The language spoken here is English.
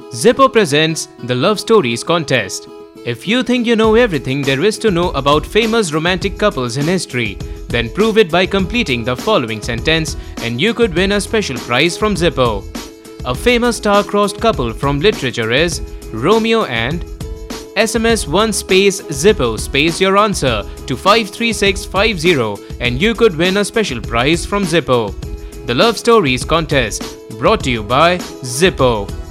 Zippo presents the Love Stories contest. If you think you know everything there is to know about famous romantic couples in history, then prove it by completing the following sentence and you could win a special prize from Zippo. A famous star-crossed couple from literature is Romeo and SMS 1 space Zippo space your answer to 53650 and you could win a special prize from Zippo. The Love Stories contest brought to you by Zippo.